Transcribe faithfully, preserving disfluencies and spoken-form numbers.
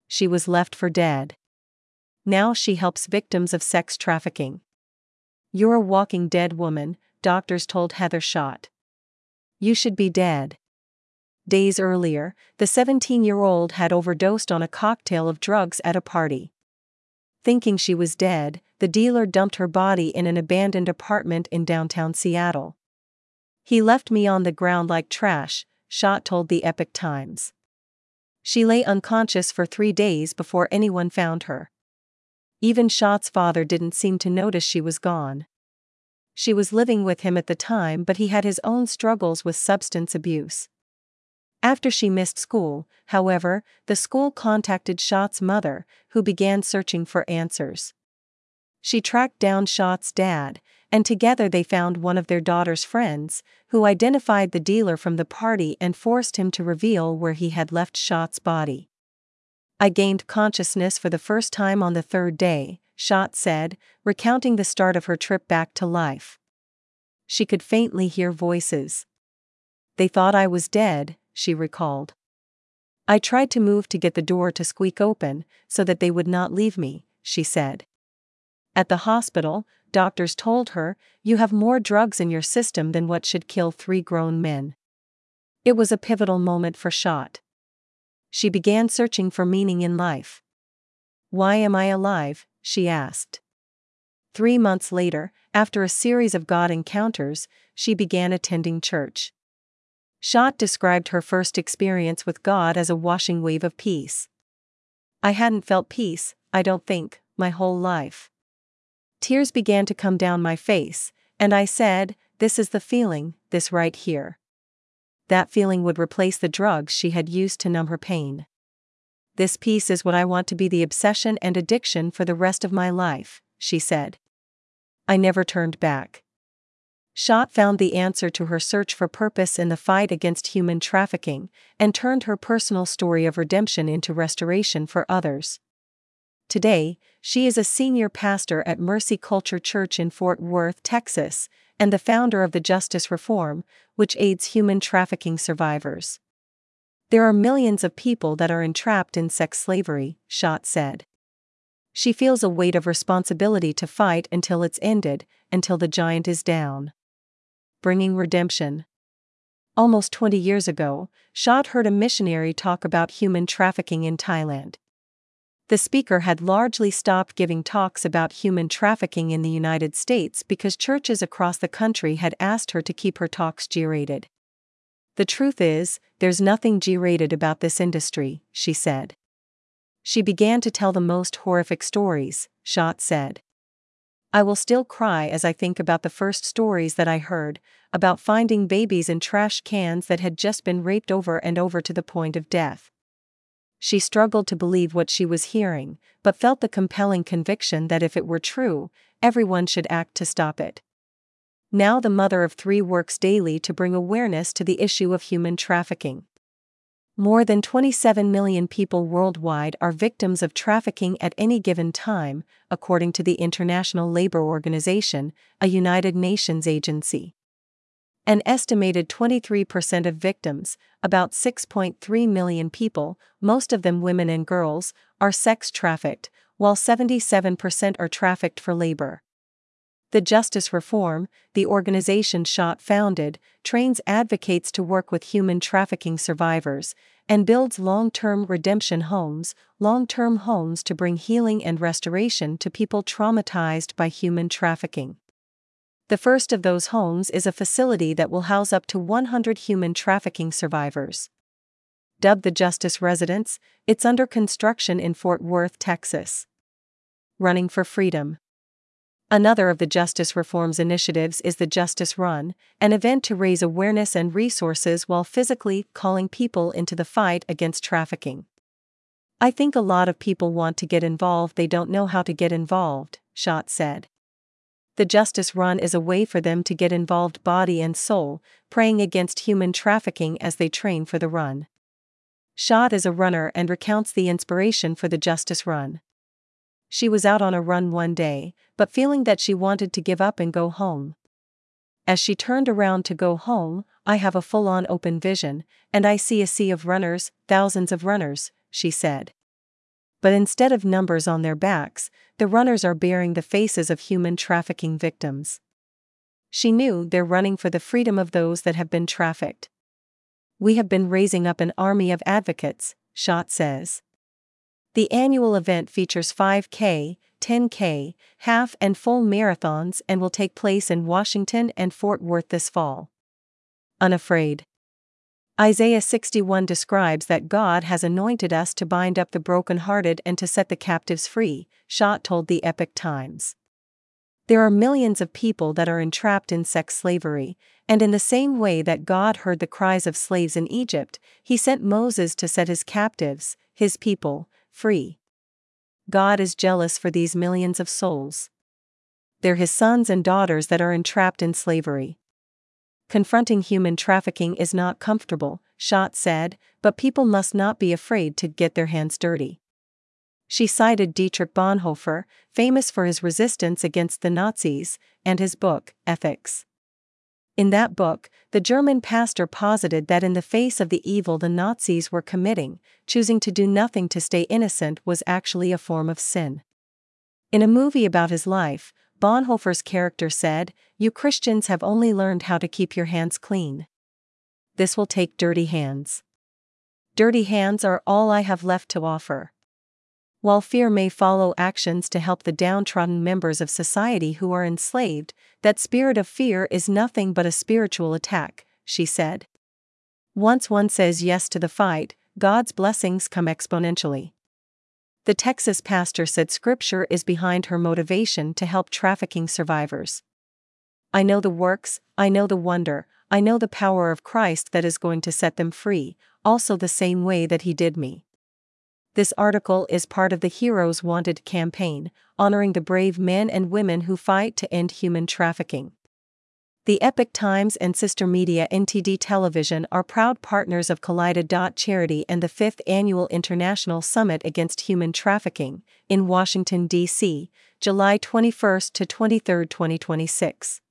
She was left for dead. Now she helps victims of sex trafficking. "You're a walking dead woman," doctors told Heather Schott. "You should be dead." Days earlier, the seventeen-year-old had overdosed on a cocktail of drugs at a party. Thinking she was dead, the dealer dumped her body in an abandoned apartment in downtown Seattle. "He left me on the ground like trash," Schott told the Epoch Times. She lay unconscious for three days before anyone found her. Even Schott's father didn't seem to notice she was gone. She was living with him at the time, but he had his own struggles with substance abuse. After she missed school, however, the school contacted Schott's mother, who began searching for answers. She tracked down Schott's dad, and together they found one of their daughter's friends, who identified the dealer from the party and forced him to reveal where he had left Schott's body. "I gained consciousness for the first time on the third day," Schott said, recounting the start of her trip back to life. She could faintly hear voices. "They thought I was dead," she recalled. "I tried to move to get the door to squeak open, so that they would not leave me," she said. At the hospital, doctors told her, "You have more drugs in your system than what should kill three grown men." It was a pivotal moment for Schott. She began searching for meaning in life. "Why am I alive?" she asked. Three months later, after a series of God encounters, she began attending church. Schott described her first experience with God as a washing wave of peace. "I hadn't felt peace, I don't think, my whole life. Tears began to come down my face, and I said, 'This is the feeling, this right here.' That feeling would replace the drugs she had used to numb her pain. This peace is what I want to be the obsession and addiction for the rest of my life," she said. "I never turned back." Schott found the answer to her search for purpose in the fight against human trafficking, and turned her personal story of redemption into restoration for others. Today, she is a senior pastor at Mercy Culture Church in Fort Worth, Texas, and the founder of the Justice Reform, which aids human trafficking survivors. "There are millions of people that are entrapped in sex slavery," Schott said. She feels a weight of responsibility to fight until it's ended, until the giant is down. Bringing redemption. Almost twenty years ago, Schott heard a missionary talk about human trafficking in Thailand. The speaker had largely stopped giving talks about human trafficking in the United States because churches across the country had asked her to keep her talks G-rated. "The truth is, there's nothing G-rated about this industry," she said. She began to tell the most horrific stories, Schott said. "I will still cry as I think about the first stories that I heard, about finding babies in trash cans that had just been raped over and over to the point of death." She struggled to believe what she was hearing, but felt the compelling conviction that if it were true, everyone should act to stop it. Now the mother of three works daily to bring awareness to the issue of human trafficking. More than twenty-seven million people worldwide are victims of trafficking at any given time, according to the International Labour Organization, a United Nations agency. An estimated twenty-three percent of victims, about six point three million people, most of them women and girls, are sex trafficked, while seventy-seven percent are trafficked for labor. The Justice Reform, the organization Schott founded, trains advocates to work with human trafficking survivors, and builds long-term redemption homes, long-term homes to bring healing and restoration to people traumatized by human trafficking. The first of those homes is a facility that will house up to one hundred human trafficking survivors. Dubbed the Justice Residence, it's under construction in Fort Worth, Texas. Running for Freedom. Another of the Justice Reform's initiatives is the Justice Run, an event to raise awareness and resources while physically calling people into the fight against trafficking. "I think a lot of people want to get involved, they don't know how to get involved," Schott said. The Justice Run is a way for them to get involved body and soul, praying against human trafficking as they train for the run. Schott is a runner and recounts the inspiration for the Justice Run. She was out on a run one day, but feeling that she wanted to give up and go home. "As she turned around to go home, I have a full-on open vision, and I see a sea of runners, thousands of runners," she said. but instead of numbers on their backs, the runners are bearing the faces of human trafficking victims. She knew they're running for the freedom of those that have been trafficked. We have been raising up an army of advocates, Schott says. The annual event features five K, ten K, half and full marathons and will take place in Washington and Fort Worth this fall. Unafraid. Isaiah sixty-one describes that God has anointed us to bind up the brokenhearted and to set the captives free, Schott told the Epoch Times. There are millions of people that are entrapped in sex slavery, and in the same way that God heard the cries of slaves in Egypt, He sent Moses to set His captives, His people, free. God is jealous for these millions of souls. They're His sons and daughters that are entrapped in slavery. Confronting human trafficking is not comfortable, Schott said, but people must not be afraid to get their hands dirty. She cited Dietrich Bonhoeffer, famous for his resistance against the Nazis, and his book, Ethics. In that book, the German pastor posited that in the face of the evil the Nazis were committing, choosing to do nothing to stay innocent was actually a form of sin. In a movie about his life, Bonhoeffer's character said, "You Christians have only learned how to keep your hands clean. This will take dirty hands. Dirty hands are all I have left to offer." While fear may follow actions to help the downtrodden members of society who are enslaved, that spirit of fear is nothing but a spiritual attack, she said. Once one says yes to the fight, God's blessings come exponentially. The Texas pastor said Scripture is behind her motivation to help trafficking survivors. I know the works, I know the wonder, I know the power of Christ that is going to set them free, also the same way that He did me. This article is part of the Heroes Wanted campaign, honoring the brave men and women who fight to end human trafficking. The Epoch Times and Sister Media N T D Television are proud partners of Kaleida Charity and the fifth Annual International Summit Against Human Trafficking, in Washington, D C, July twenty-first to twenty-third, twenty twenty-six.